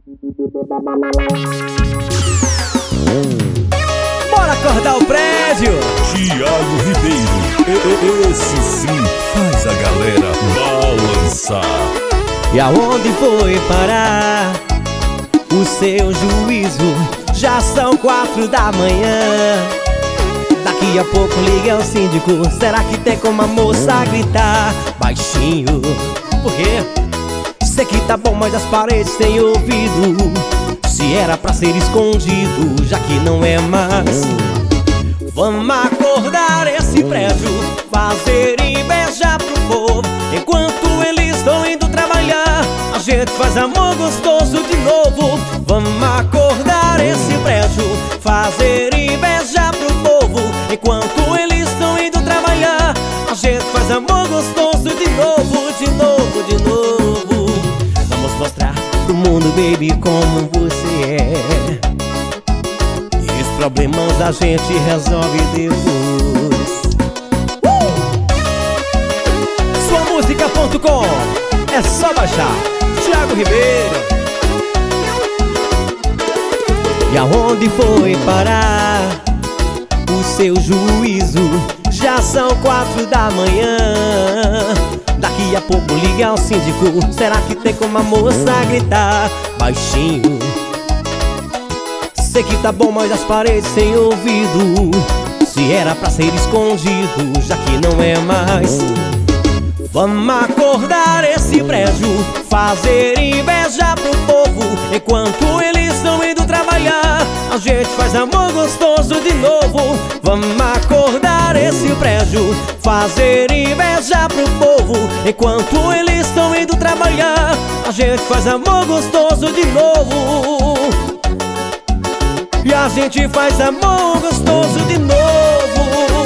Bora acordar o prédio! Thiago Ribeiro, esse sim faz a galera balançar. E aonde foi parar o seu juízo? Já são 4 da manhã. Daqui a pouco liga o síndico. Será que tem como a moça gritar baixinho? Por quê? Sei que tá bom, mas as paredes têm ouvido. Se era pra ser escondido, já que não é mais. Vamos acordar esse prédio, fazer inveja pro povo. Enquanto eles estão indo trabalhar, a gente faz amor gostoso de novo. Vamos acordar esse prédio, fazer inveja pro povo. Enquanto eles estão indo trabalhar, a gente faz amor gostoso de novo, de novo, de novo. Vamos mostrar pro mundo, baby, como você é. E os problemas a gente resolve depois. Suamusica.com, é só baixar. Thiago Ribeiro. E aonde foi parar o seu juízo? Já são 4 da manhã. Daqui a pouco liga o síndico. Será que tem como a moça gritar baixinho? Sei que tá bom, mas as paredes têm ouvido. Se era pra ser escondido, já que não é mais. Vamos acordar esse prédio, fazer inveja pro povo. Enquanto eles estão indo trabalhar, a gente faz amor gostoso de novo. Vamos acordar esse prédio, fazer inveja pro povo. Enquanto eles estão indo trabalhar, a gente faz amor gostoso de novo. E a gente faz amor gostoso de novo.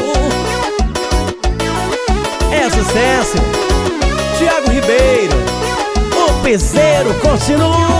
É sucesso. Thiago Ribeiro, o piseiro continua.